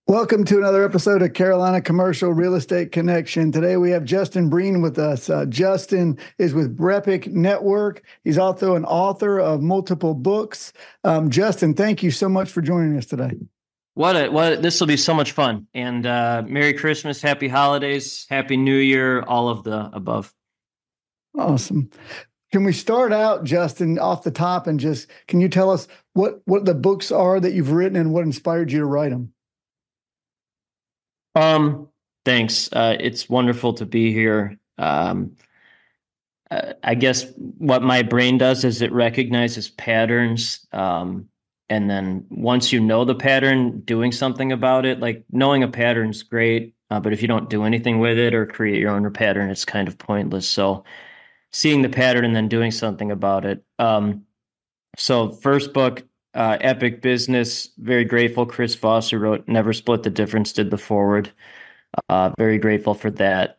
Welcome to another episode of Carolina Commercial Real Estate Connection. Today we have Justin Breen with us. Justin is with Brepic Network. He's also an author of multiple books. Justin, thank you so much for joining us today. This will be so much fun. And Merry Christmas, Happy Holidays, Happy New Year, all of the above. Awesome. Can we start out, Justin, off the top and can you tell us what the books are that you've written and what inspired you to write them? Thanks. It's wonderful to be here. I guess what my brain does is it recognizes patterns. And then once you know the pattern, doing something about it, like knowing a pattern's great. But if you don't do anything with it or create your own pattern, it's kind of pointless. So seeing the pattern and then doing something about it. So first book, Epic Business, very grateful. Chris Voss, who wrote Never Split the Difference, did the foreword. Very grateful for that.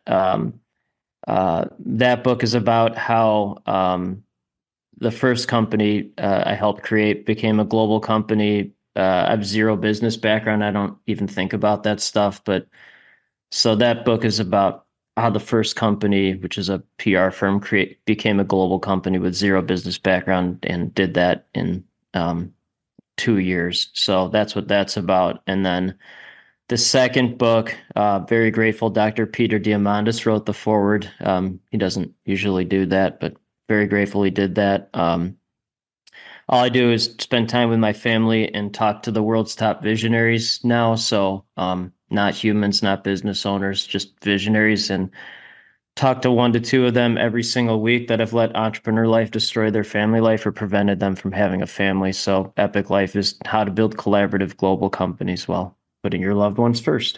That book is about how the first company I helped create became a global company. I have zero business background. I don't even think about that stuff. But so that book is about how the first company, which is a PR firm, became a global company with zero business background and did that in 2 years. So that's what that's about. And then the second book, very grateful, Dr. Peter Diamandis wrote the foreword. He doesn't usually do that, but very grateful he did that. All I do is spend time with my family and talk to the world's top visionaries now. So not humans, not business owners, just visionaries, and talk to 1 to 2 of them every single week that have let entrepreneur life destroy their family life or prevented them from having a family. So Epic Life is how to build collaborative global companies while putting your loved ones first.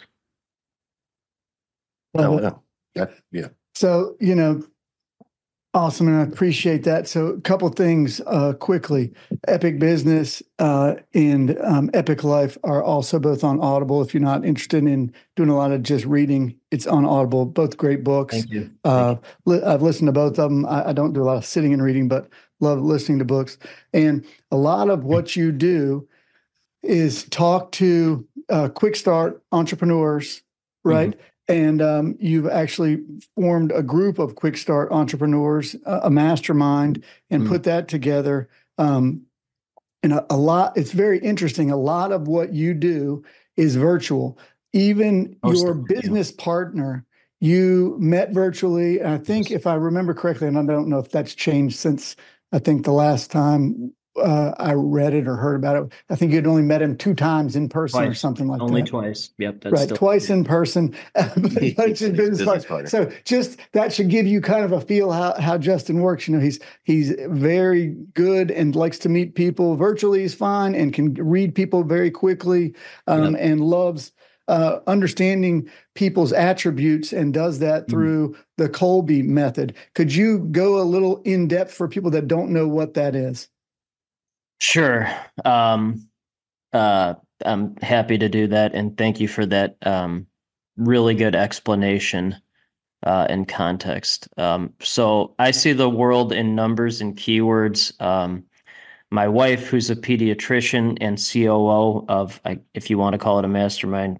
Yeah. So, awesome. And I appreciate that. So a couple of things quickly. Epic Business and Epic Life are also both on Audible. If you're not interested in doing a lot of just reading, it's on Audible. Both great books. Thank you. I've listened to both of them. I don't do a lot of sitting and reading, but love listening to books. And a lot of what you do is talk to quick start entrepreneurs, right? Mm-hmm. And you've actually formed a group of quick start entrepreneurs, a mastermind, and put that together. And it's very interesting. A lot of what you do is virtual. Even your business partner, you met virtually. And I think if I remember correctly, and I don't know if that's changed since I think the last time I read it or heard about it, I think you'd only met him 2 times in person or something like that. Only twice. Yep. That's right. Twice in person. But it's your business partner. So just that should give you kind of a feel how Justin works. He's very good and likes to meet people virtually. He's fine and can read people very quickly and loves understanding people's attributes and does that through the Kolbe method. Could you go a little in depth for people that don't know what that is? Sure. I'm happy to do that. And thank you for that really good explanation and context. So I see the world in numbers and keywords. My wife, who's a pediatrician and COO of, if you want to call it a mastermind,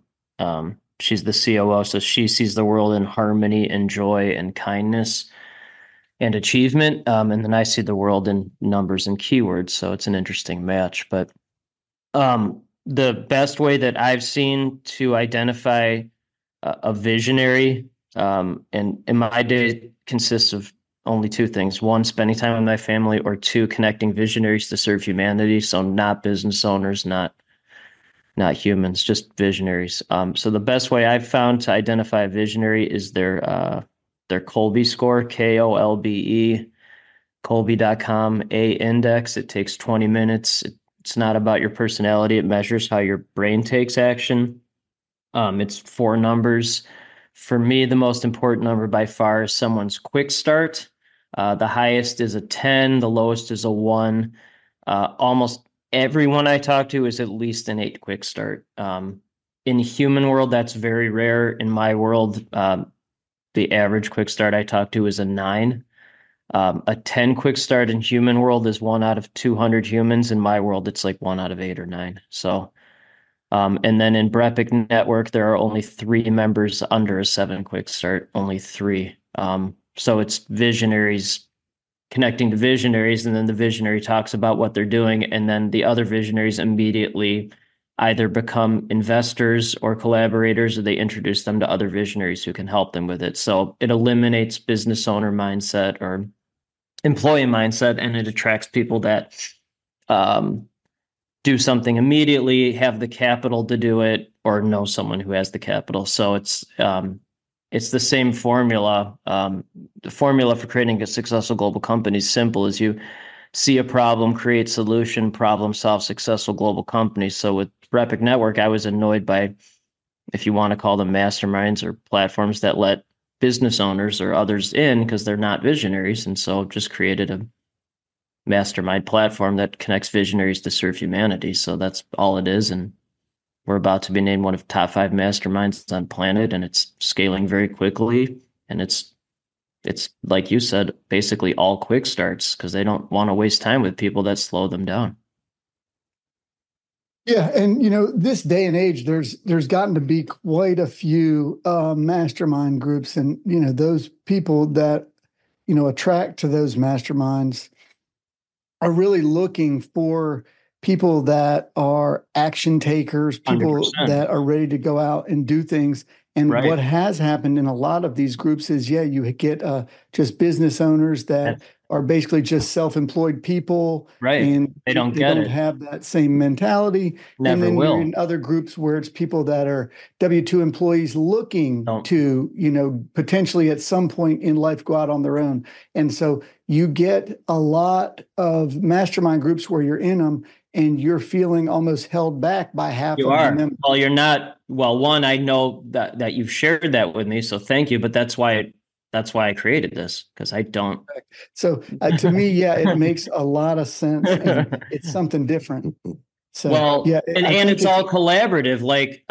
she's the COO. So she sees the world in harmony and joy and kindness and achievement. And then I see the world in numbers and keywords. So it's an interesting match. But the best way that I've seen to identify a visionary, and in my day, consists of only 2 things. 1, spending time with my family, or 2, connecting visionaries to serve humanity. So not business owners, not humans, just visionaries. So the best way I've found to identify a visionary is their Kolbe score, Kolbe, Kolbe.com, A index. It takes 20 minutes. It's not about your personality. It measures how your brain takes action. It's 4 numbers. For me, the most important number by far is someone's quick start. The highest is a 10. The lowest is a 1. Almost everyone I talk to is at least an 8 quick start. In human world, that's very rare. In my world, the average quick start I talk to is a 9. A 10 quick start in human world is 1 out of 200 humans. In my world, it's like 1 out of 8 or 9. So And then in Brepic Network, there are only 3 members under a 7 quick start, only 3. So it's visionaries connecting to visionaries, and then the visionary talks about what they're doing, and then the other visionaries immediately either become investors or collaborators, or they introduce them to other visionaries who can help them with it. So it eliminates business owner mindset or employee mindset, and it attracts people that do something immediately, have the capital to do it, or know someone who has the capital. So it's the same formula. The formula for creating a successful global company is simple: as you see a problem, create solution, problem solve, successful global company. So with Brepic Network, I was annoyed by, if you want to call them masterminds or platforms that let business owners or others in because they're not visionaries. And so just created a mastermind platform that connects visionaries to serve humanity. So that's all it is. And we're about to be named one of the top 5 masterminds on planet, and it's scaling very quickly. And it's like you said, basically all quick starts because they don't want to waste time with people that slow them down. Yeah, and this day and age, there's gotten to be quite a few mastermind groups, and those people that attract to those masterminds are really looking for people that are action takers, people 100%. that are ready to go out and do things. And Right. what has happened in a lot of these groups is, you get just business owners that are basically just self-employed people, Right. and They don't they get don't it. have that same mentality. Never And then you're will. in other groups where it's people that are W-2 employees looking Don't. to, potentially at some point in life go out on their own. And so you get a lot of mastermind groups where you're in them and you're feeling almost held back by half You of the are. members. Well, you're not. Well, one, I know that you've shared that with me, so thank you. But that's why I created this, because I don't. So to me, yeah, it makes a lot of sense, and it's something different. So Well, yeah, and I think it's all collaborative. Like,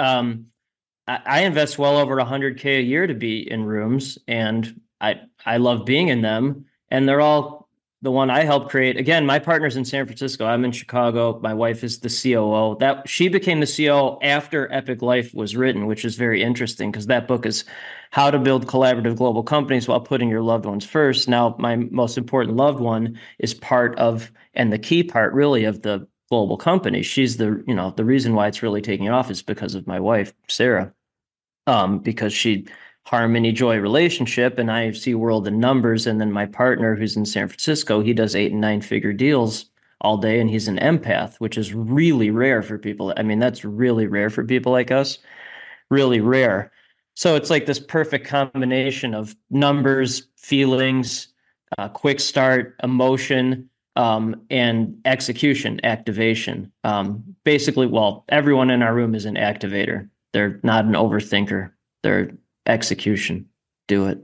I invest well over 100K a year to be in rooms, and I love being in them. And they're all the one I helped create. Again, my partner's in San Francisco. I'm in Chicago. My wife is the COO. That she became the COO after Epic Life was written, which is very interesting because that book is how to build collaborative global companies while putting your loved ones first. Now, my most important loved one is part of, and the key part really, of the global company. She's the reason why it's really taking off is because of my wife, Sarah. Because she harmony joy relationship, and I see world in numbers. And then my partner, who's in San Francisco, he does 8 and 9 figure deals all day, and he's an empath, which is really rare for people. I mean, that's really rare for people like us, really rare. So it's like this perfect combination of numbers, feelings, quick start, emotion, and execution, activation. Basically, well, everyone in our room is an activator. They're not an overthinker. They're execution. Do it.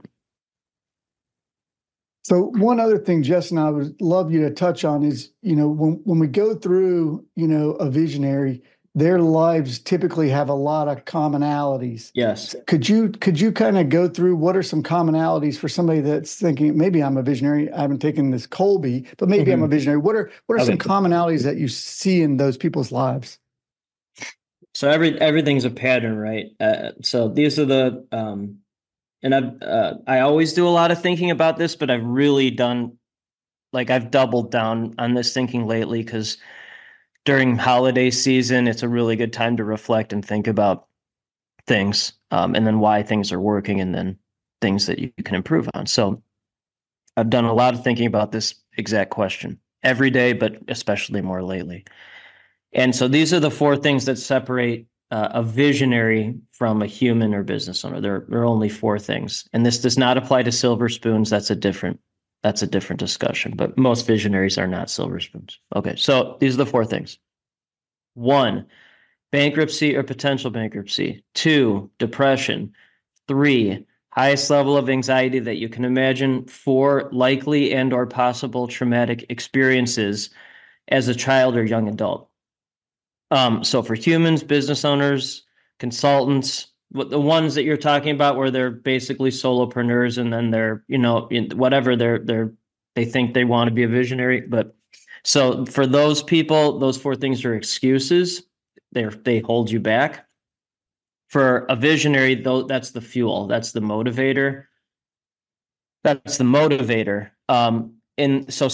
So one other thing, Justin, I would love you to touch on is, when we go through, a visionary, their lives typically have a lot of commonalities. Yes. Could you kind of go through what are some commonalities for somebody that's thinking, maybe I'm a visionary, I haven't taken this Kolbe, but maybe I'm a visionary. What are some commonalities that you see in those people's lives? So everything's a pattern, right? So these are the and I always do a lot of thinking about this, but I've really done, like, I've doubled down on this thinking lately because during holiday season, it's a really good time to reflect and think about things, and then why things are working, and then things that you can improve on. So I've done a lot of thinking about this exact question every day, but especially more lately. And so these are the 4 things that separate a visionary from a human or business owner. There are only 4 things, and this does not apply to silver spoons. That's a different discussion. But most visionaries are not silver spoons. Okay, so these are the 4 things. 1, bankruptcy or potential bankruptcy. 2, depression. 3, highest level of anxiety that you can imagine. 4, likely and or possible traumatic experiences as a child or young adult. So for humans, business owners, consultants, the ones that you're talking about where they're basically solopreneurs, and then they're, whatever they think they want to be a visionary. But so for those people, those 4 things are excuses. they hold you back. For a visionary, though, that's the fuel, that's the motivator. That's the motivator. And so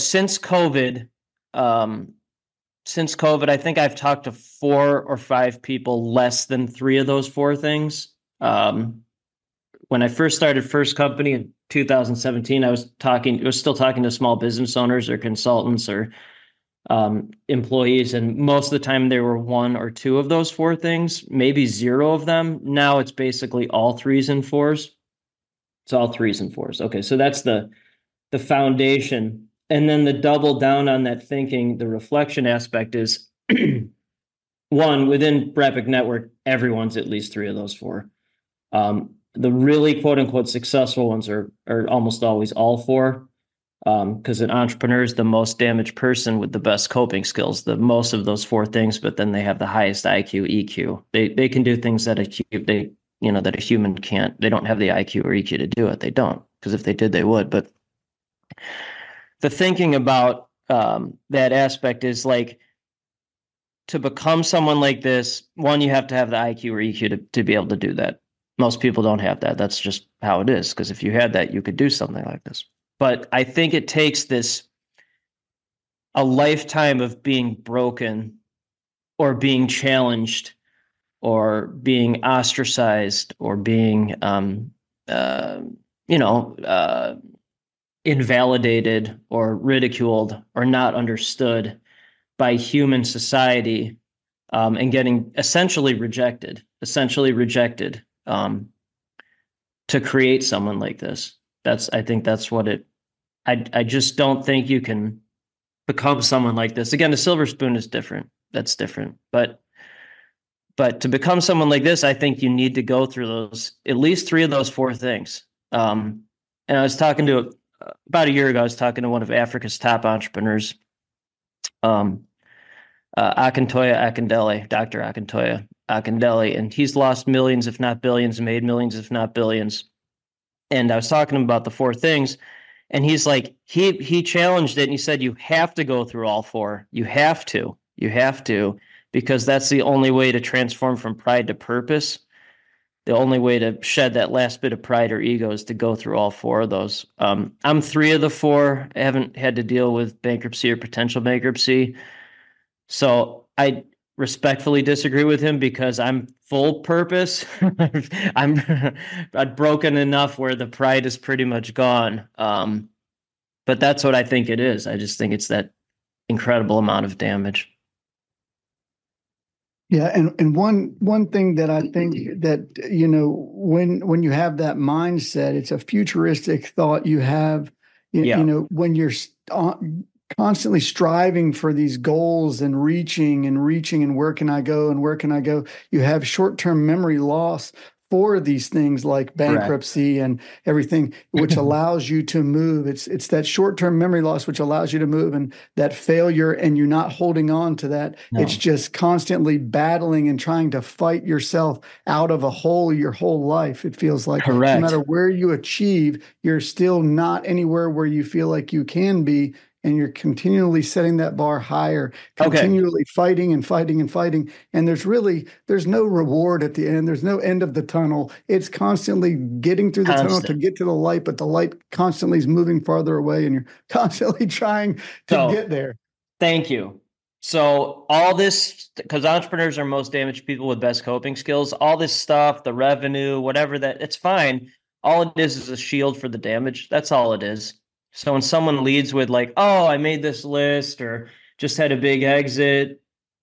since COVID, I think I've talked to 4 or 5 people, less than 3 of those 4 things. When I first started First Company in 2017, I was still talking to small business owners or consultants or employees, and most of the time there were 1 or 2 of those 4 things, maybe 0 of them. Now it's basically all 3s and 4s. It's all 3s and 4s. Okay, so that's the foundation. And then the double down on that thinking, the reflection aspect is one, within Brepic Network, everyone's at least 3 of those 4. The really quote unquote successful ones are almost always all 4. Because an entrepreneur is the most damaged person with the best coping skills, the most of those 4 things, but then they have the highest IQ, EQ. They can do things that that a human can't. They don't have the IQ or EQ to do it. They don't, because if they did, they would. But the thinking about that aspect is like, to become someone like this, one, you have to have the IQ or EQ to be able to do that. Most people don't have that. That's just how it is. Because if you had that, you could do something like this. But I think it takes a lifetime of being broken or being challenged or being ostracized or being, invalidated or ridiculed or not understood by human society, and getting essentially rejected, to create someone like this. I think that's what it. I just don't think you can become someone like this. Again, the silver spoon is different. That's different. But to become someone like this, I think you need to go through those, at least 3 of those 4 things. And I was talking to about a year ago. I was talking to one of Africa's top entrepreneurs, Akintoye Akindele, Dr. Akintoye Akindele, and he's lost millions, if not billions, and made millions, if not billions. And I was talking to him about the 4 things. And he's like, he challenged it, and he said, you have to go through all 4. You have to, because that's the only way to transform from pride to purpose. The only way to shed that last bit of pride or ego is to go through all 4 of those. I'm 3 of the 4. I haven't had to deal with bankruptcy or potential bankruptcy. So I respectfully disagree with him, because I'm full purpose. I'm broken enough where the pride is pretty much gone. But that's what I think it is. I just think it's that incredible amount of damage. Yeah, and one thing that I think that, when you have that mindset, it's a futuristic thought you have. When you're constantly striving for these goals and reaching, and where can I go, and where can I go? You have short-term memory loss for these things like bankruptcy and everything, which allows you to move. It's that short-term memory loss which allows you to move, and that failure, and you're not holding on to that. No. It's just constantly battling and trying to fight yourself out of a hole your whole life. It feels like Correct. No matter where you achieve, you're still not anywhere where you feel like you can be. And you're continually setting that bar higher, continually fighting and fighting and fighting. And there's no reward at the end. There's no end of the tunnel. It's constantly getting through the tunnel to get to the light, but the light constantly is moving farther away, and you're constantly trying to get there. Thank you. So all this, because entrepreneurs are most damaged people with best coping skills, all this stuff, the revenue, whatever it's fine. All it is a shield for the damage. That's all it is. So when someone leads with like, oh, I made this list, or just had a big exit,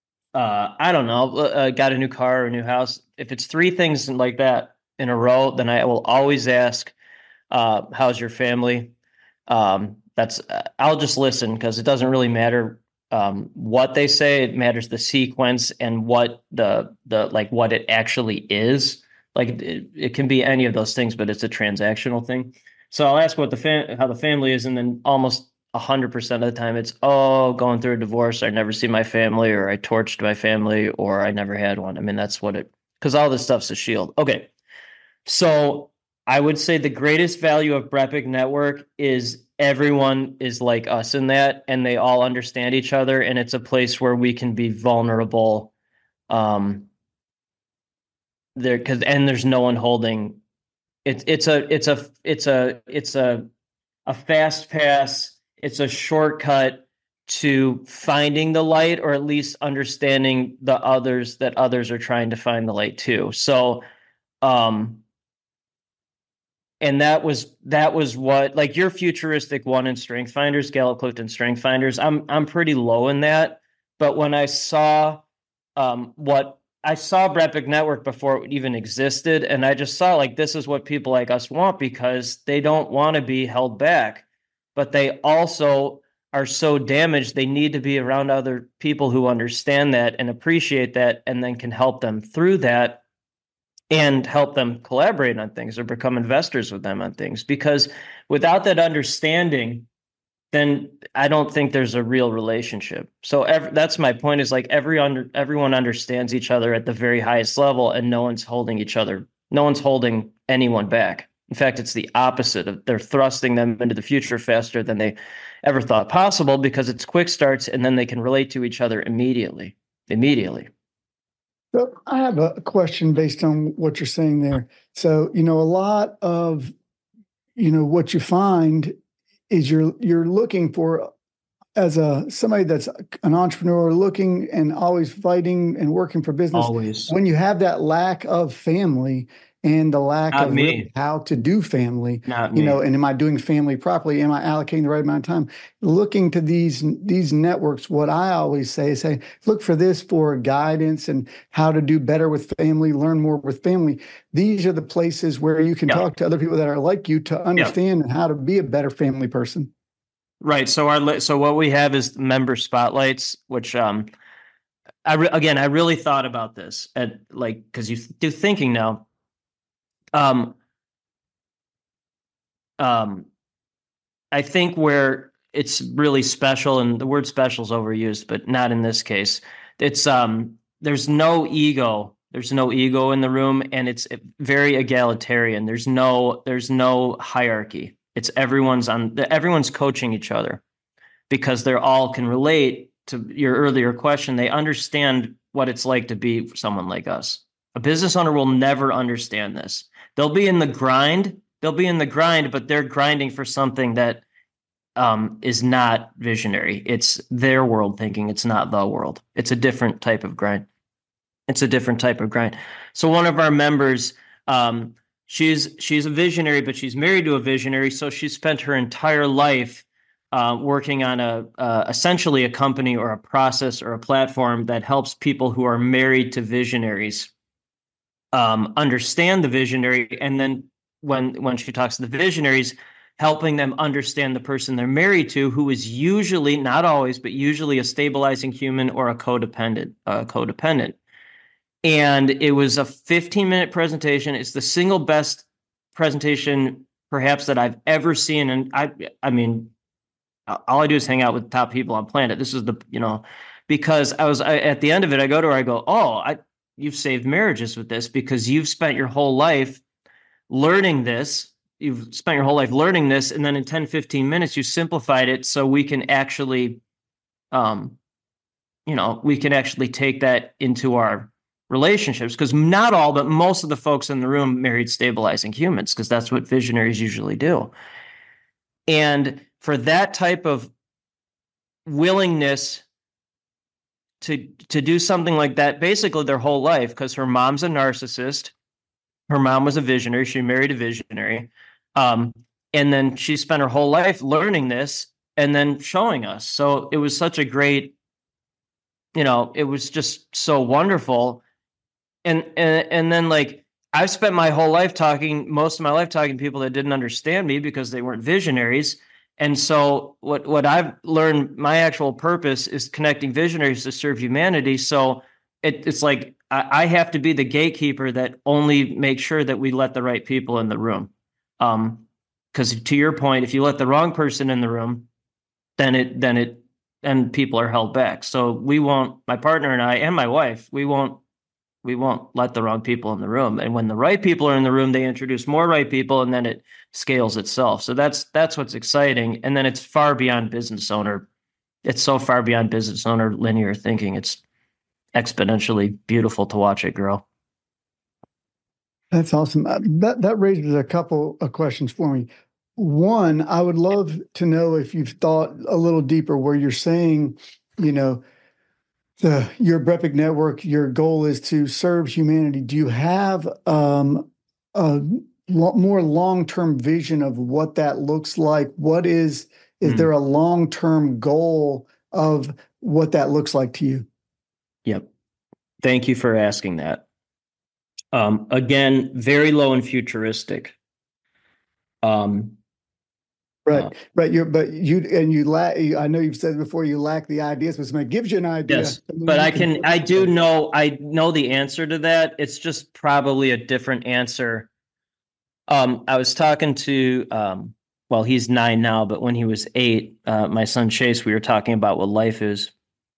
I don't know, got a new car or a new house. If it's 3 things like that in a row, then I will always ask, how's your family? I'll just listen, because it doesn't really matter what they say. It matters the sequence and what what it actually is. Like it can be any of those things, but it's a transactional thing. So I'll ask what how the family is, and then almost 100% of the time it's, oh, going through a divorce, I never see my family, or I torched my family, or I never had one. I mean, that's because all this stuff's a shield. Okay. So I would say the greatest value of Brepic Network is everyone is like us in that, and they all understand each other, and it's a place where we can be vulnerable There, because and there's no one holding it's a fast pass. It's a shortcut to finding the light, or at least understanding the others, that others are trying to find the light too. So, and that was what, like, your futuristic one in Strength Finders, Gallup Clifton Strength Finders. I'm pretty low in that, but when I saw what I saw Brepic Network before it even existed, and I just saw, like, this is what people like us want, because they don't want to be held back, but they also are so damaged they need to be around other people who understand that and appreciate that, and then can help them through that and help them collaborate on things or become investors with them on things. Because without that understanding, then I don't think there's a real relationship. So that's my point, is like everyone understands each other at the very highest level, and no one's holding anyone back. In fact, it's the opposite of, they're thrusting them into the future faster than they ever thought possible, because it's quick starts, and then they can relate to each other immediately. So I have a question based on what you're saying there. So, a lot of, what you find is you're looking for, as somebody that's an entrepreneur, looking and always fighting and working for business. Always. When you have that lack of family and the lack Not of me. really how to do family, Not me. and am I doing family properly? Am I allocating the right amount of time? Looking to these networks, what I always say is, hey, look for this for guidance and how to do better with family, learn more with family. These are the places where you can talk to other people that are like you to understand how to be a better family person. Right. So what we have is member spotlights, which I really thought about this, at, like, because you do thinking now. I think where it's really special, and the word special is overused, but not in this case. It's there's no ego. There's no ego in the room, and it's very egalitarian. There's no hierarchy. It's everyone's coaching each other, because they're all can relate to your earlier question. They understand what it's like to be someone like us. A business owner will never understand this. They'll be in the grind, but they're grinding for something that is not visionary. It's their world thinking. It's not the world. It's a different type of grind. So one of our members, she's a visionary, but she's married to a visionary. So she spent her entire life working on essentially a company or a process or a platform that helps people who are married to visionaries understand the visionary, and then when she talks to the visionaries, helping them understand the person they're married to, who is usually, not always, but usually a stabilizing human or a codependent. And it was a 15-minute presentation. It's the single best presentation perhaps that I've ever seen. And I mean, all I do is hang out with top people on planet. This is because at the end of it, I go to her, I go, you've saved marriages with this, because you've spent your whole life learning this. You've spent your whole life learning this. And then in 10, 15 minutes, you simplified it so we can actually, take that into our relationships. Because not all, but most of the folks in the room married stabilizing humans, because that's what visionaries usually do. And for that type of willingness to do something like that, basically their whole life, because her mom's a narcissist. Her mom was a visionary. She married a visionary. And then she spent her whole life learning this and then showing us. So it was such a great, it was just so wonderful. And then, like, I've spent most of my life talking to people that didn't understand me because they weren't visionaries. And so what I've learned, my actual purpose is connecting visionaries to serve humanity. So it's like I have to be the gatekeeper that only makes sure that we let the right people in the room. Because to your point, if you let the wrong person in the room, then people are held back. So my partner and I and my wife, we won't let the wrong people in the room. And when the right people are in the room, they introduce more right people, and then it scales itself. So that's what's exciting. And then it's far beyond business owner. It's so far beyond business owner linear thinking. exponentially beautiful to watch it grow. That's awesome. That raises a couple of questions for me. One, I would love to know if you've thought a little deeper where you're saying, you know, your BREPIC network, your goal is to serve humanity. Do you have a more long-term vision of what that looks like? Is there a long-term goal of what that looks like to you? Yep. Thank you for asking that. Again, very low and futuristic. Right. You lack, I know you've said before you lack the ideas, but somebody gives you an idea. Yes, but I know the answer to that. It's just probably a different answer. I was talking to, well, he's 9 now, but when he was 8, my son Chase, we were talking about what life is.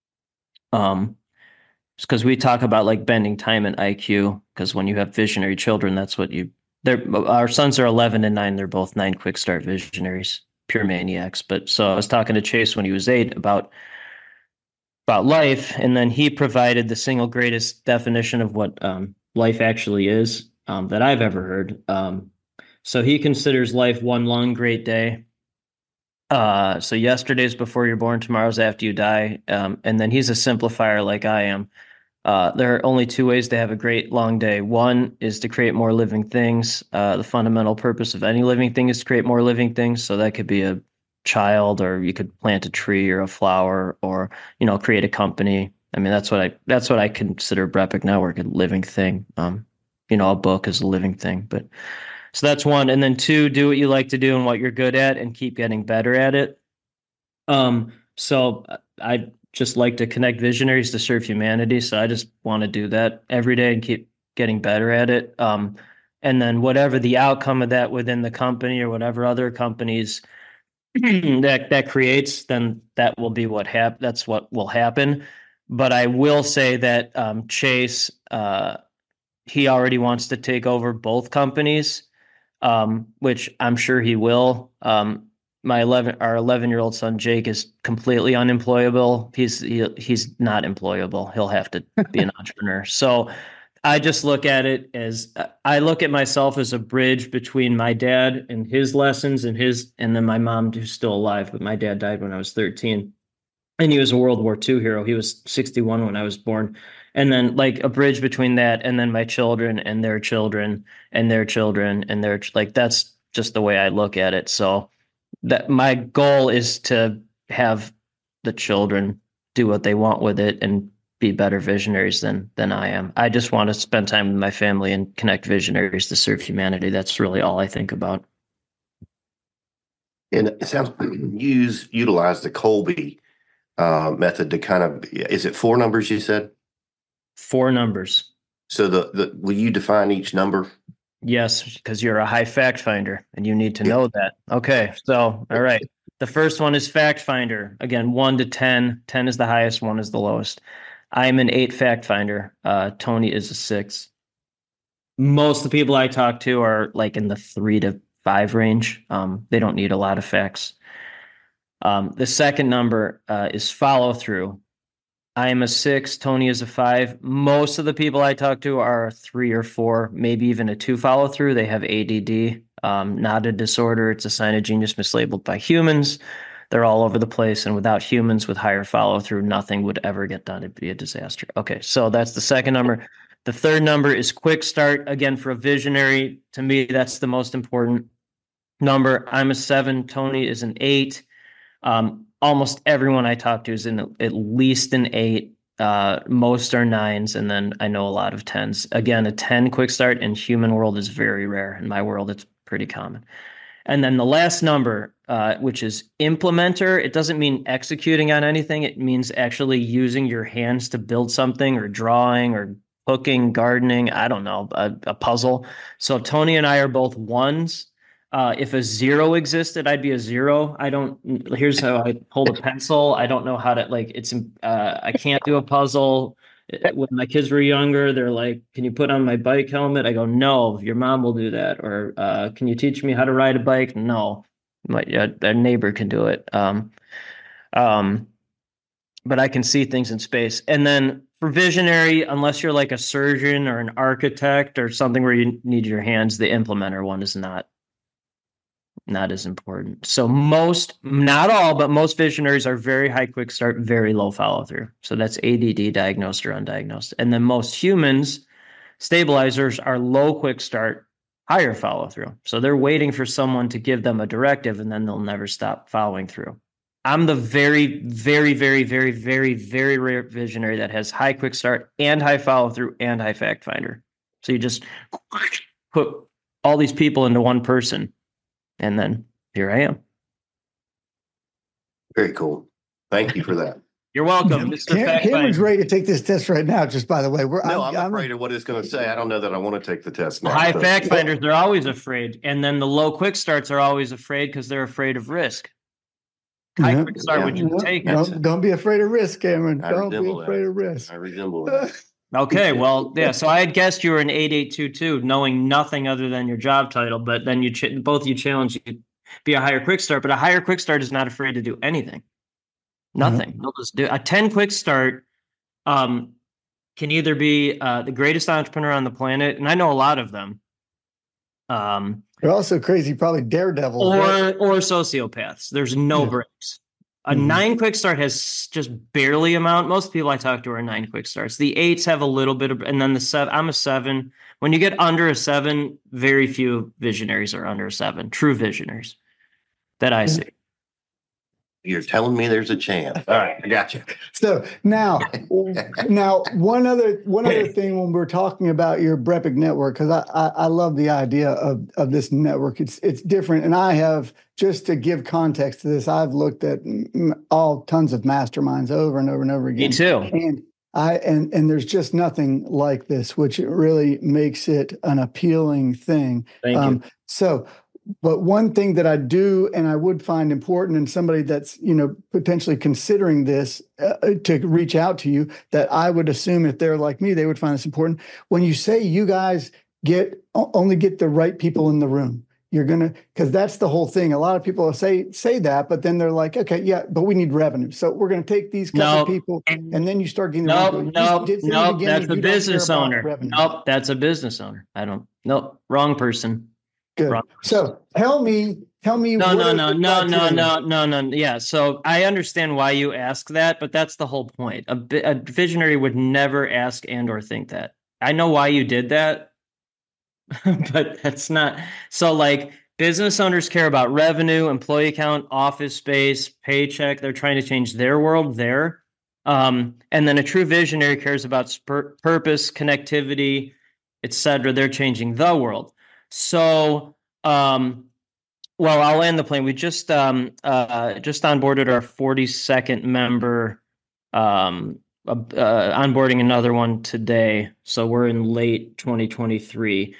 Because we talk about like bending time and IQ, because when you have visionary children, that's what our sons are 11 and 9. They're both 9 quick start visionaries, pure maniacs. But so I was talking to Chase when he was 8 about life, and then he provided the single greatest definition of what life actually is that I've ever heard. So he considers life one long great day. So yesterday's before you're born, tomorrow's after you die. And then he's a simplifier like I am. There are only 2 ways to have a great long day. One is to create more living things. The fundamental purpose of any living thing is to create more living things. So that could be a child, or you could plant a tree or a flower, or create a company. I mean, that's what I consider BREPIC Network, a living thing. A book is a living thing. But so that's one. And then 2, do what you like to do and what you're good at, and keep getting better at it. So I just like to connect visionaries to serve humanity. So I just want to do that every day and keep getting better at it. And then whatever the outcome of that within the company or whatever other companies that creates, then that will be that's what will happen. But I will say that Chase, he already wants to take over both companies, which I'm sure he will. Our 11-year-old son Jake is completely unemployable. He's not employable. He'll have to be an entrepreneur. So I just look at it as I look at myself as a bridge between my dad and his lessons and then my mom, who's still alive, but my dad died when I was 13. And he was a World War II hero. He was 61 when I was born. And then like a bridge between that and then my children and their children and their children and their, like, that's just the way I look at it. So that my goal is to have the children do what they want with it and be better visionaries than I am. I just want to spend time with my family and connect visionaries to serve humanity. That's really all I think about. And it sounds you utilize the Kolbe method to kind of, is it 4 numbers you said? 4 numbers. So will you define each number? Yes, because you're a high fact finder and you need to know that. Okay, so all right. The first one is fact finder. Again, 1 to 10. 10 is the highest, 1 is the lowest. I'm an 8 fact finder. Tony is a 6. Most of the people I talk to are like in the 3 to 5 range. They don't need a lot of facts. The second number is follow through. I am a 6. Tony is a 5. Most of the people I talk to are 3 or 4, maybe even a 2 follow through. They have ADD, not a disorder. It's a sign of genius mislabeled by humans. They're all over the place. And without humans with higher follow through, nothing would ever get done. It'd be a disaster. Okay, so that's the second number. The third number is quick start. Again, for a visionary, to me, that's the most important number. I'm a 7. Tony is an 8. Almost everyone I talk to is in at least an 8. Most are 9s, and then I know a lot of 10s. Again, a 10 quick start in human world is very rare. In my world, it's pretty common. And then the last number, which is implementer, it doesn't mean executing on anything. It means actually using your hands to build something, or drawing, or cooking, gardening, I don't know, a puzzle. So Tony and I are both 1s. If a 0 existed, I'd be a 0. Here's how I hold a pencil. I don't know how to, I can't do a puzzle. When my kids were younger, they're like, can you put on my bike helmet? I go, no, your mom will do that. Or can you teach me how to ride a bike? No, a neighbor can do it. But I can see things in space. And then for visionary, unless you're like a surgeon or an architect or something where you need your hands, the implementer one is not as important. So most, not all, but most visionaries are very high quick start, very low follow through. So that's ADD, diagnosed or undiagnosed. And then most humans, stabilizers, are low quick start, higher follow through. So they're waiting for someone to give them a directive and then they'll never stop following through. I'm the very, very, very, very, very, very rare visionary that has high quick start and high follow through and high fact finder. So you just put all these people into one person. And then here I am. Very cool. Thank you for that. You're welcome, Mr. Cameron's ready to take this test right now, just by the way. I'm afraid of what it's going to say. I don't know that I want to take the test now. High fact finders, they're always afraid. And then the low quick starts are always afraid because they're afraid of risk. High quick start, would you take it? Don't be afraid of risk, Cameron. Don't be afraid of risk. I resemble that. Okay, well, yeah. So I had guessed you were an 8822, knowing nothing other than your job title. But then both you challenge you to be a higher quick start. But a higher quick start is not afraid to do anything. Nothing. They'll just do a 10 quick start. Can either be the greatest entrepreneur on the planet, and I know a lot of them. They're also crazy, probably daredevils, or sociopaths. There's no breaks. A 9 quick start has just barely amount. Most people I talk to are 9 quick starts. The 8s have a little bit of, and then the 7. I'm a 7. When you get under a 7, very few visionaries are under a 7. True visionaries that I see. You're telling me there's a chance. All right, I got you. So now one other thing when we're talking about your BREPIC network, because I love the idea of this network. It's different, and I have, just to give context to this, I've looked at all tons of masterminds over and over and over again. Me too. And there's just nothing like this, which really makes it an appealing thing. Thank you. So. But one thing that I do, and I would find important in somebody that's, potentially considering this to reach out to you, that I would assume if they're like me, they would find this important. When you say you guys only get the right people in the room, because that's the whole thing. A lot of people say that, but then they're like, okay, yeah, but we need revenue. So we're going to take these couple of people, and then you start getting Nope, that's a business owner. Nope, that's a business owner. Wrong person. Good. So tell me. No. Yeah. So I understand why you ask that, but that's the whole point. A visionary would never ask and or think that. I know why you did that, but that's not. So like business owners care about revenue, employee count, office space, paycheck. They're trying to change their world there. And then a true visionary cares about purpose, connectivity, etc. They're changing the world. So, I'll land the plane. We just onboarded our 42nd member, onboarding another one today. So we're in late 2023.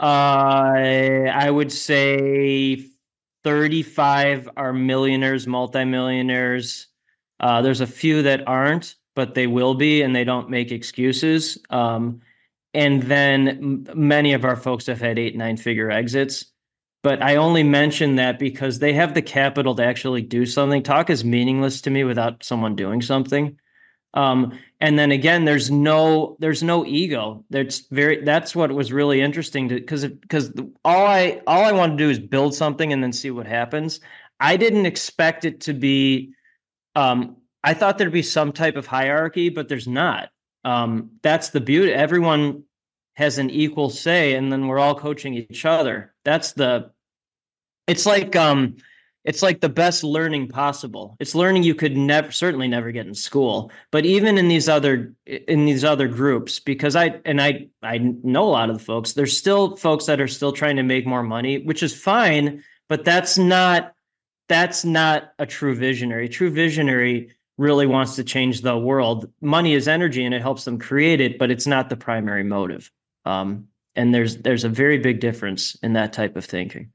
I would say 35 are millionaires, multimillionaires. There's a few that aren't, but they will be, and they don't make excuses. And then many of our folks have had 8-9 figure exits. But I only mention that because they have the capital to actually do something. Talk is meaningless to me without someone doing something. And then again, there's no ego. That's what was really interesting because all I want to do is build something and then see what happens. I didn't expect it to be, I thought there'd be some type of hierarchy, but there's not. That's the beauty. Everyone has an equal say, and then we're all coaching each other. It's like the best learning possible. It's learning you could certainly never get in school, but even in these other groups, because I know a lot of the folks, there's still folks that are still trying to make more money, which is fine, but that's not a true visionary. True visionary really wants to change the world. Money is energy and it helps them create it, but it's not the primary motive. And there's a very big difference in that type of thinking.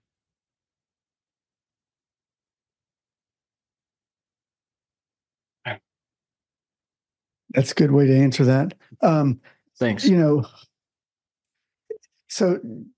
That's a good way to answer that. Thanks. So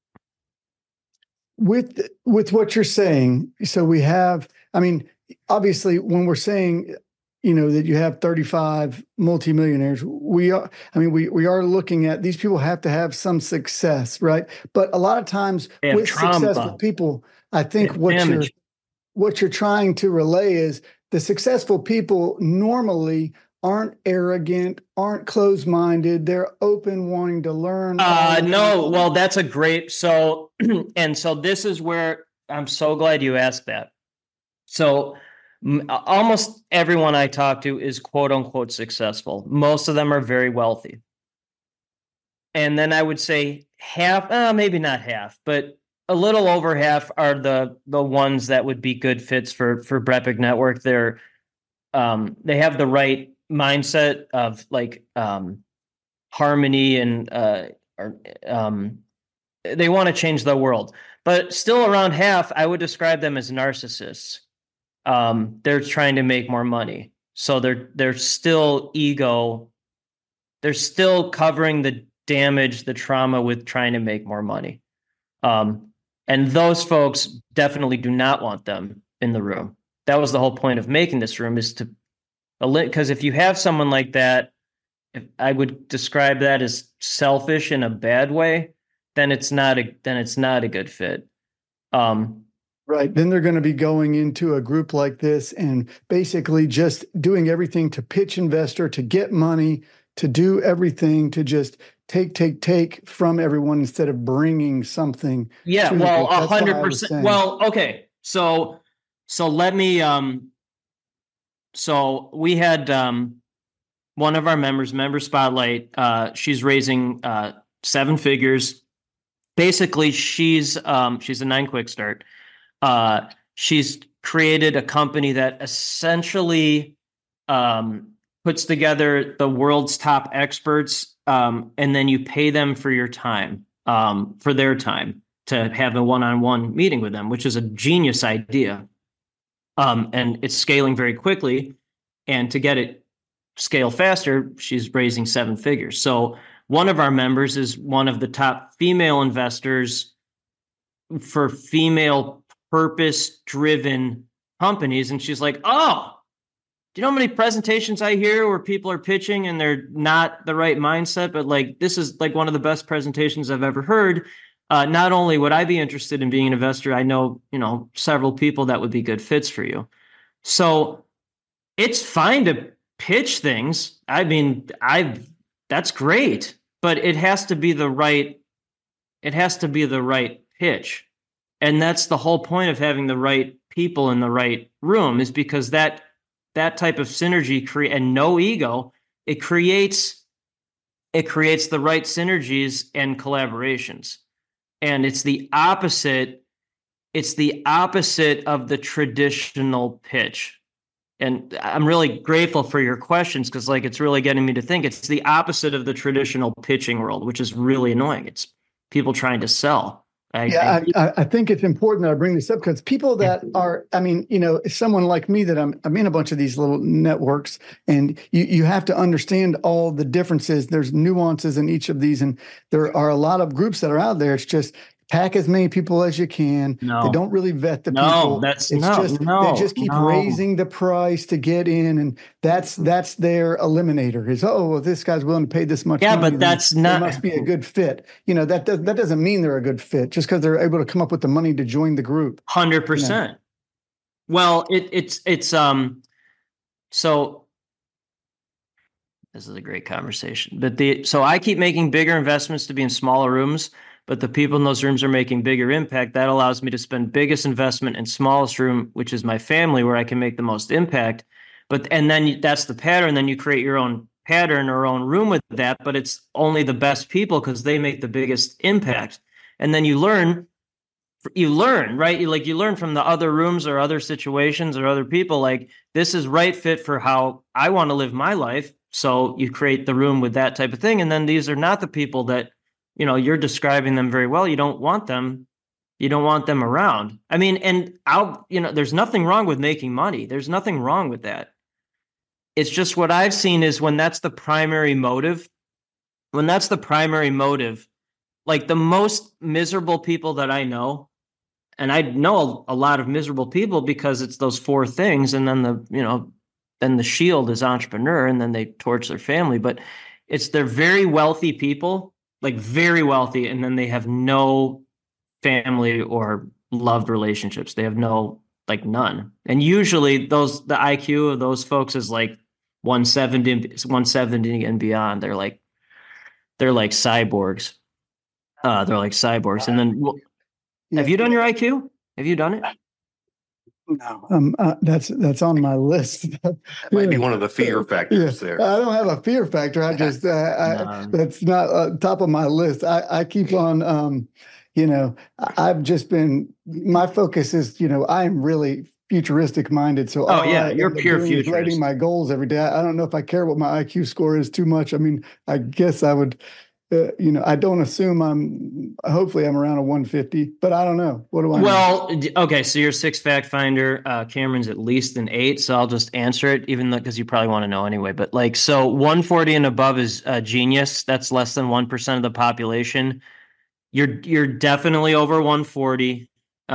with what you're saying, so we have, obviously when we're saying, that you have 35 multimillionaires. We are, I mean, we are looking at these people have to have some success, right? But a lot of times They have with trauma. successful people, I They think have damage. what you're trying to relay is the successful people normally aren't arrogant, aren't closed-minded. They're open, wanting to learn. No, well, that's a great, so, and so this is where I'm so glad you asked that. So almost everyone I talk to is quote unquote successful. Most of them are very wealthy. And then I would say half, maybe not half, but a little over half are the ones that would be good fits for Brepic Network. They're they have the right mindset of like harmony and they want to change the world. But still around half, I would describe them as narcissists. They're trying to make more money. So they're still ego. They're still covering the damage, the trauma with trying to make more money. And those folks definitely do not want them in the room. That was the whole point of making this room, is to, because if you have someone like that, if I would describe that as selfish in a bad way, then it's not a good fit. Right. Then they're going to be going into a group like this and basically just doing everything to pitch investor, to get money, to do everything to just take from everyone instead of bringing something. Yeah, to well, the group. 100%. Well, okay. So let me, so we had one of our members, Member Spotlight, she's raising 7 figures. Basically, she's a 9 quick start. She's created a company that essentially puts together the world's top experts, and then you pay them for your time, for their time to have a one-on-one meeting with them, which is a genius idea. And it's scaling very quickly. And to get it scale faster, she's raising 7 figures. So one of our members is one of the top female investors for female purpose-driven companies. And she's like, oh, do you know how many presentations I hear where people are pitching and they're not the right mindset, but like, this is like one of the best presentations I've ever heard. Not only would I be interested in being an investor, I know, several people that would be good fits for you. So it's fine to pitch things. I mean, that's great, but it has to be the right pitch. And that's the whole point of having the right people in the right room, is because that type of synergy and no ego, it creates the right synergies and collaborations. And it's the opposite of the traditional pitch. And I'm really grateful for your questions, because like, it's really getting me to think. It's the opposite of the traditional pitching world, which is really annoying. It's people trying to sell. I think it's important that I bring this up, because people that are, I mean, someone like me, that I'm in a bunch of these little networks, and you have to understand all the differences. There's nuances in each of these, and there are a lot of groups that are out there. It's just pack as many people as you can. No. They don't really vet the people. They just keep raising the price to get in, and that's their eliminator. Is, well, this guy's willing to pay this much money, but that's not, must be a good fit. That doesn't mean they're a good fit just because they're able to come up with the money to join the group. 100%. Well, it's so this is a great conversation. But so I keep making bigger investments to be in smaller rooms, but the people in those rooms are making bigger impact. That allows me to spend biggest investment in smallest room, which is my family, where I can make the most impact. And then that's the pattern. Then you create your own pattern or own room with that, but it's only the best people because they make the biggest impact. And then you learn, right? You learn from the other rooms or other situations or other people, like, this is right fit for how I want to live my life. So you create the room with that type of thing. And then these are not the people that, you're describing them very well. You don't want them around. I mean, and there's nothing wrong with making money. There's nothing wrong with that. It's just what I've seen is when that's the primary motive, like the most miserable people that I know, and I know a lot of miserable people because it's those 4 things. And then then the shield is entrepreneur, and then they torch their family. But they're very wealthy people, like very wealthy, and then they have no family or loved relationships. They have none. And usually the IQ of those folks is like 170 and beyond. They're like cyborgs. And then have you done your IQ? Have you done it? No, that's on my list. That might be one of the fear factors there. I don't have a fear factor. I just that's not top of my list. I keep on. I've just been. My focus is. I'm really futuristic minded. So you're pure futurist. Writing my goals every day. I don't know if I care what my IQ score is too much. I mean, I guess I would. I don't assume hopefully I'm around a 150, but I don't know. What do I know? Well, okay. So you're 6 fact finder. Cameron's at least an 8. So I'll just answer it, even though, because you probably want to know anyway, but so 140 and above is genius. That's less than 1% of the population. You're definitely over 140.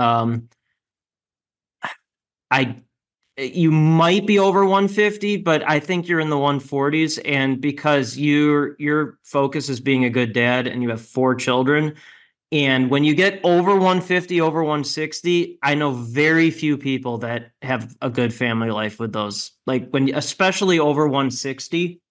You might be over 150, but I think you're in the 140s. And because your focus is being a good dad and you have 4 children, and when you get over 150, over 160, I know very few people that have a good family life with those. Like especially over 160,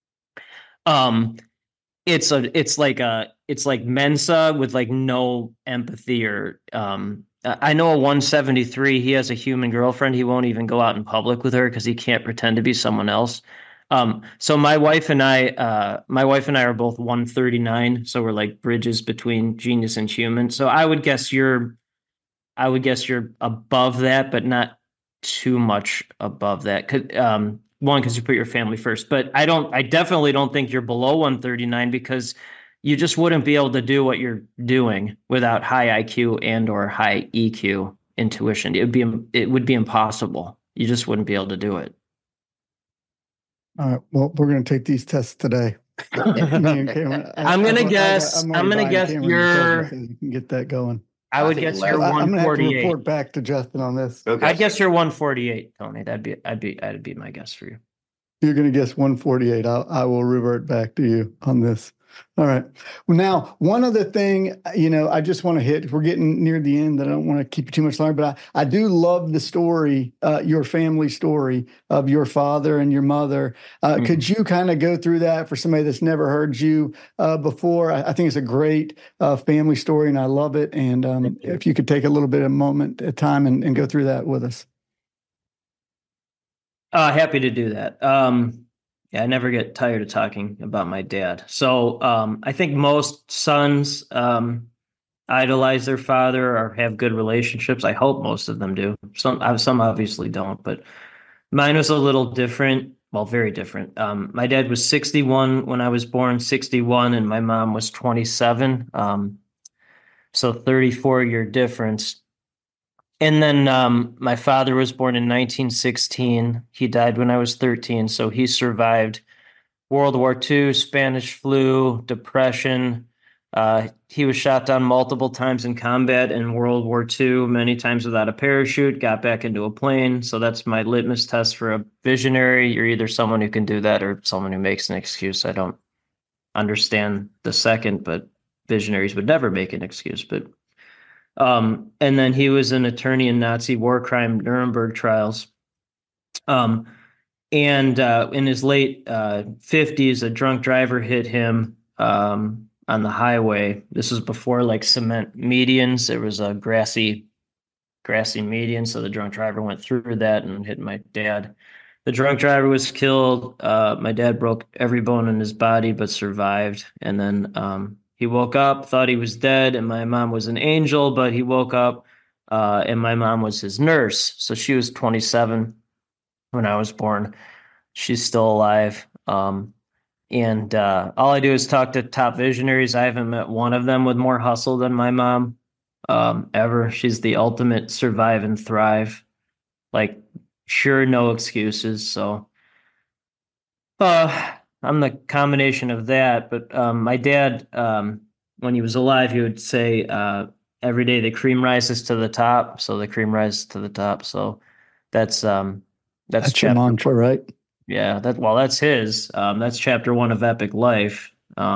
it's like Mensa with like no empathy or I know a 173, he has a human girlfriend. He won't even go out in public with her because he can't pretend to be someone else. So my wife and I are both 139. So we're like bridges between genius and human. So I would guess you're above that, but not too much above that. One, because you put your family first, but I definitely don't think you're below 139 because you just wouldn't be able to do what you're doing without high IQ and or high EQ intuition. It would be impossible. You just wouldn't be able to do it. All right. Well, we're going to take these tests today. I'm going to guess you're. You can get that going. I would guess you're 148. I'm going to have to report back to Justin on this. Okay. I guess you're 148, Tony. That'd be my guess for you. You're going to guess 148. I will revert back to you on this. All right. Well, now, one other thing, I just want to hit, we're getting near the end. I don't want to keep you too much longer, but I do love the story, your family story of your father and your mother. Could you kind of go through that for somebody that's never heard you before? I think it's a great family story and I love it. And if you could take a little bit of moment at time and go through that with us. Happy to do that. Yeah, I never get tired of talking about my dad. So I think most sons idolize their father or have good relationships. I hope most of them do. Some obviously don't, but mine was a little different. Well, very different. My dad was 61 when I was born, 61, and my mom was 27. So 34-year difference. And then my father was born in 1916. He died when I was 13. So he survived World War II, Spanish flu, Depression. He was shot down multiple times in combat in World War II, many times without a parachute, got back into a plane. So that's my litmus test for a visionary. You're either someone who can do that or someone who makes an excuse. I don't understand the second, but visionaries would never make an excuse. But and then he was an attorney in Nazi war crime Nuremberg trials. And in his late 50s, a drunk driver hit him on the highway. This was before like cement medians. There was a grassy median, so the drunk driver went through that and hit my dad. The drunk driver was killed. My dad broke every bone in his body but survived. And then he woke up, thought he was dead, and my mom was an angel, but he woke up, and my mom was his nurse. So she was 27 when I was born. She's still alive. And all I do is talk to top visionaries. I haven't met one of them with more hustle than my mom ever. She's the ultimate survive and thrive. Like, sure, no excuses. So I'm the combination of that, but my dad, when he was alive, he would say, every day the cream rises to the top. So the cream rises to the top. So that's That's your mantra, right? Yeah, that's his. That's chapter 1 of Epic Life.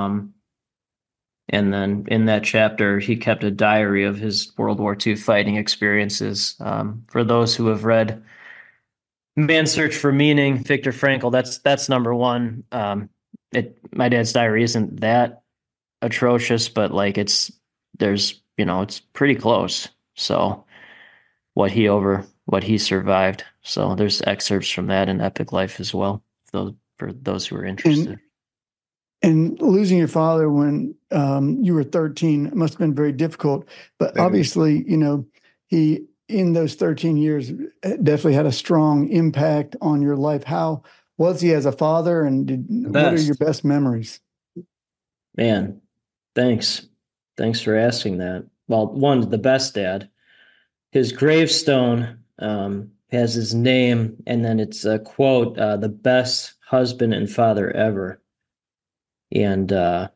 And then in that chapter, he kept a diary of his World War II fighting experiences. For those who have read Man's Search for Meaning, Viktor Frankl, that's number one. My dad's diary isn't that atrocious, but like it's pretty close. So what he survived. So there's excerpts from that in Epic Life as well, for those who are interested. And losing your father when you were 13 must have been very difficult. But obviously, he, in those 13 years, definitely had a strong impact on your life. How was he as a father, and what are your best memories? Man, thanks. Thanks for asking that. Well, one, the best dad. His gravestone has his name, and then it's a quote, the best husband and father ever. And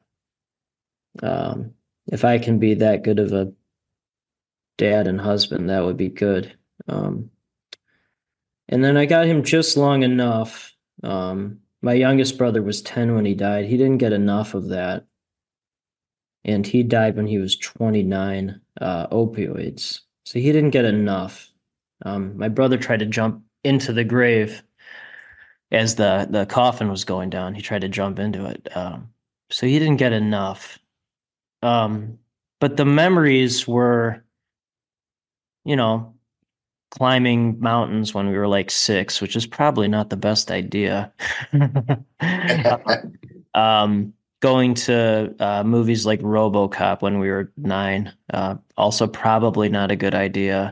if I can be that good of a dad and husband, that would be good. And then I got him just long enough. My youngest brother was 10 when he died. He didn't get enough of that. And he died when he was 29, opioids. So he didn't get enough. My brother tried to jump into the grave as the coffin was going down. He tried to jump into it. So he didn't get enough. But the memories were, climbing mountains when we were like 6, which is probably not the best idea. Going to movies like RoboCop when we were 9, also probably not a good idea.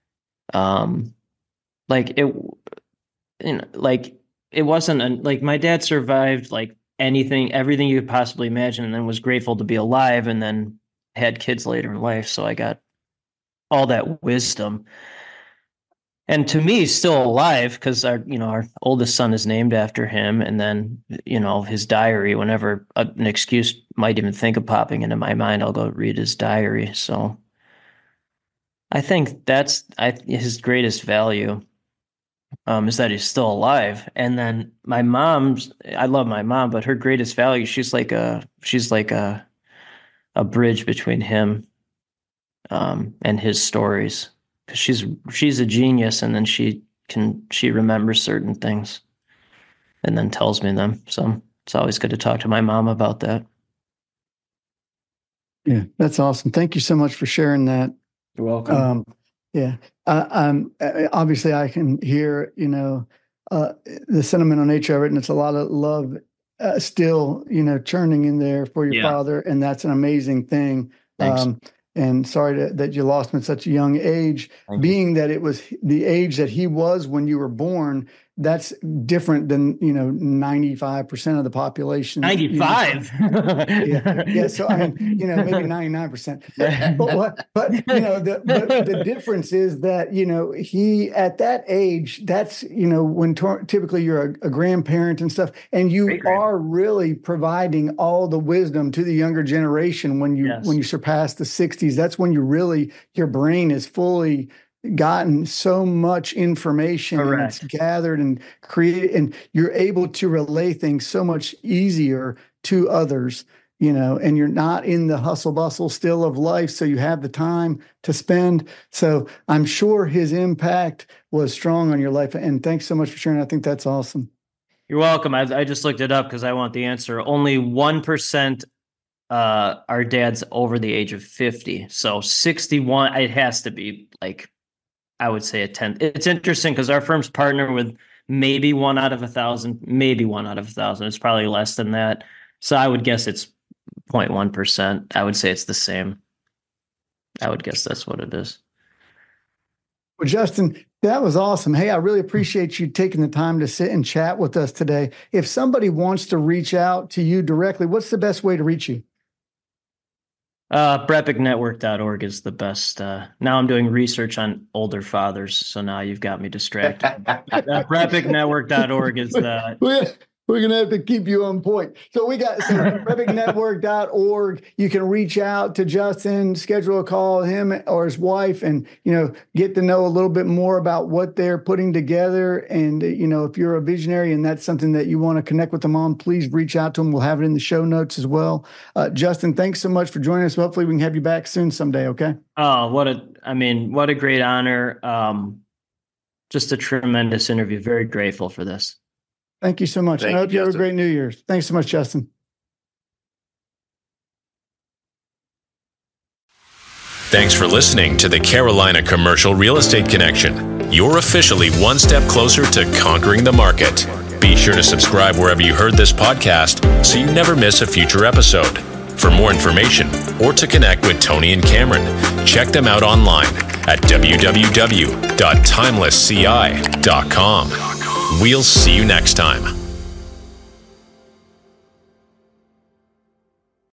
It wasn't like my dad survived like everything you could possibly imagine, and then was grateful to be alive, and then had kids later in life. So I got all that wisdom. And to me, he's still alive because our oldest son is named after him. And then, his diary, whenever an excuse might even think of popping into my mind, I'll go read his diary. So I think that's his greatest value, is that he's still alive. And then I love my mom, but her greatest value, she's like a bridge between him and his stories. She's a genius, and then she remembers certain things and then tells me them. So it's always good to talk to my mom about that. Yeah, that's awesome. Thank you so much for sharing that. You're welcome. Yeah, obviously I can hear the sentimental nature of it, and it's a lot of love still churning in there for your father, and that's an amazing thing. Thanks. And sorry that you lost him at such a young age. Being that it was the age that he was when you were born, that's different than 95% of the population. 95. Yeah. So I mean, maybe 99%. But the difference is that he at that age, that's when typically you're a grandparent and stuff, and you are really providing all the wisdom to the younger generation when you surpass the 60s. That's when your brain is fully gotten so much information. Correct. And it's gathered and created, and you're able to relay things so much easier to others, and you're not in the hustle bustle still of life. So you have the time to spend. So I'm sure his impact was strong on your life. And thanks so much for sharing. I think that's awesome. You're welcome. I just looked it up because I want the answer. Only 1% our dad's over the age of 50. So 61, it has to be like, I would say a 10. It's interesting because our firms partner with maybe 1 out of 1,000, maybe 1 out of 1,000. It's probably less than that. So I would guess it's 0.1%. I would say it's the same. I would guess that's what it is. Well, Justin, that was awesome. Hey, I really appreciate you taking the time to sit and chat with us today. If somebody wants to reach out to you directly, what's the best way to reach you? BrepicNetwork.org is the best. Now I'm doing research on older fathers, so now you've got me distracted. BrepicNetwork.org is the... We're going to have to keep you on point. So we got revignetwork.org. You can reach out to Justin, schedule a call, him or his wife, and, get to know a little bit more about what they're putting together. And, if you're a visionary and that's something that you want to connect with them on, please reach out to them. We'll have it in the show notes as well. Justin, thanks so much for joining us. Hopefully we can have you back soon someday. Okay. Oh, what a great honor. Just a tremendous interview. Very grateful for this. Thank you so much. I hope you have a great New Year's. Thanks so much, Justin. Thanks for listening to the Carolina Commercial Real Estate Connection. You're officially one step closer to conquering the market. Be sure to subscribe wherever you heard this podcast so you never miss a future episode. For more information or to connect with Tony and Cameron, check them out online at www.timelessci.com. We'll see you next time.